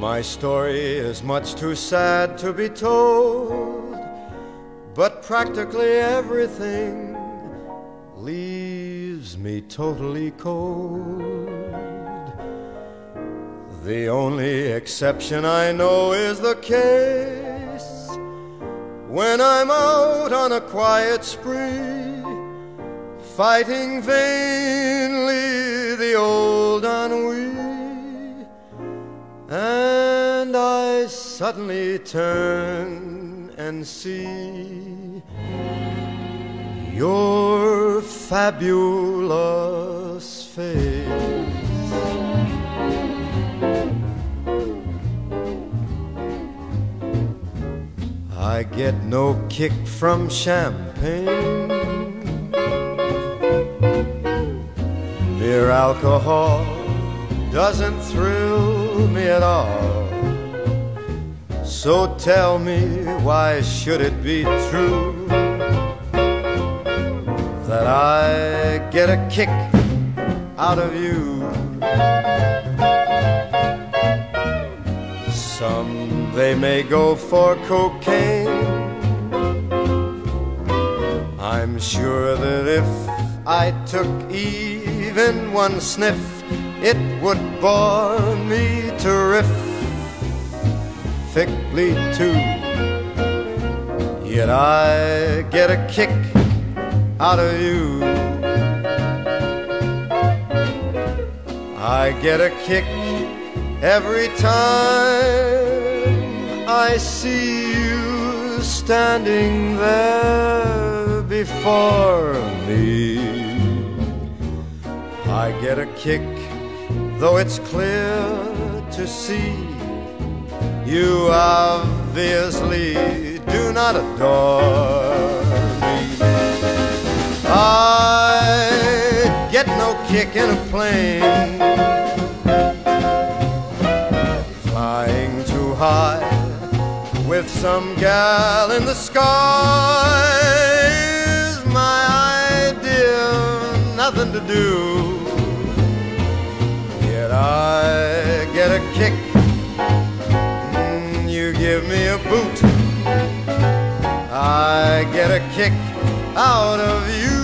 My story is much too sad to be told, but practically everything leaves me totally cold. The only exception I know is the case when I'm out on a quiet spree, fighting vainly the old ennui, and I suddenly turn and see your fabulous face. I get no kick from champagne, mere alcohol doesn't thrill me at all. So tell me, why should it be true that I get a kick out of you? Some, they may go for cocaine. I'm sure that if I took even one sniff, it would bore me terrifically too. Yet I get a kick out of you. I get a kick every time I see you standing there before me. I get a kick, though it's clear to see you obviously do not adore me. I get no kick in a plane flying too high with some gal in the sky. Is my idea of nothing to do. I get a kick, you give me a boot. I get a kick out of you.